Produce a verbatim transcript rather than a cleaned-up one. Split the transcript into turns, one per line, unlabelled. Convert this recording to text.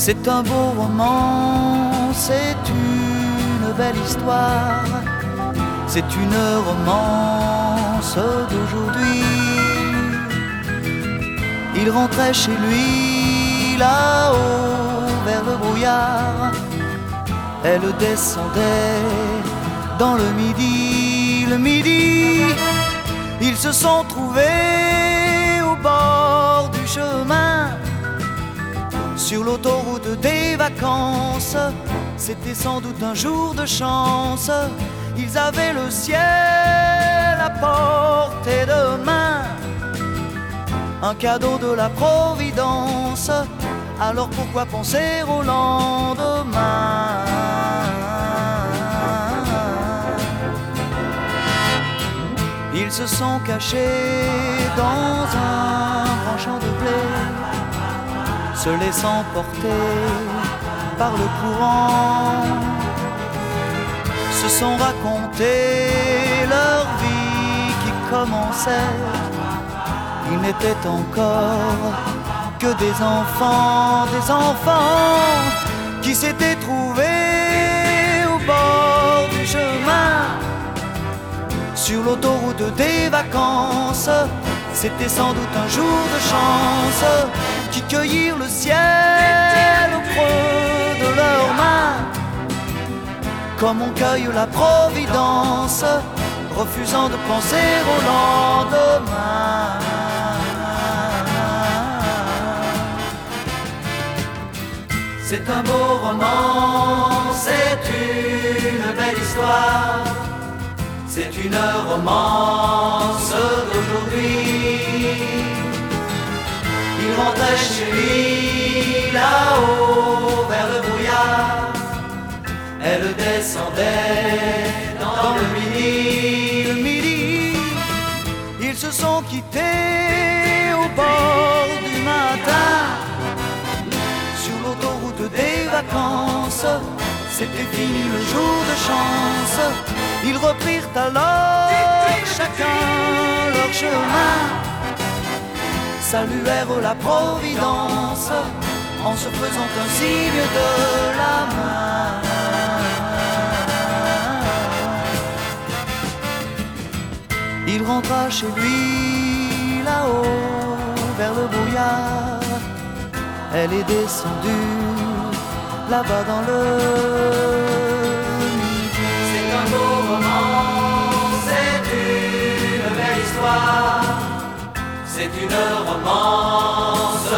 C'est un beau roman, c'est une belle histoire, c'est une romance d'aujourd'hui. Il rentrait chez lui là-haut vers le brouillard, elle descendait dans le midi, le midi. Ils se sont trouvés au bord du chemin, sur l'autoroute des vacances. C'était sans doute un jour de chance, ils avaient le ciel à portée de main, un cadeau de la Providence. Alors pourquoi penser au lendemain? Ils se sont cachés dans un grand champ de blé, se laissant porter par le courant, se sont raconté leur vie qui commençait. Ils n'étaient encore que des enfants, des enfants qui s'étaient trouvés au bord du chemin, sur l'autoroute des vacances. C'était sans doute un jour de chance, qui cueillirent le ciel au creux de leurs mains, comme on cueille la Providence, refusant de penser au lendemain. C'est un beau roman, c'est une belle histoire, c'est une romance d'aujourd'hui. Il rentrait chez lui là-haut vers le brouillard, elle descendait dans le midi, le midi. Ils se sont quittés au bord du matin, sur l'autoroute des vacances. C'était fini le jour de chance. Ils reprirent alors chacun leur chemin, saluèrent la Providence en se faisant un signe de la main. Il rentra chez lui là-haut vers le brouillard, elle est descendue là-bas dans le midi.
C'est un beau roman, c'est une belle histoire, c'est une romance